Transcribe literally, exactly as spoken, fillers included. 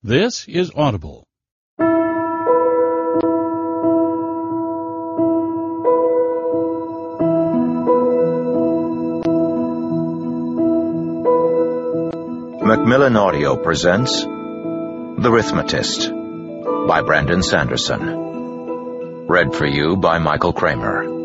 This is Audible. Macmillan Audio presents The Rhythmatist by Brandon Sanderson. Read for you by Michael Kramer.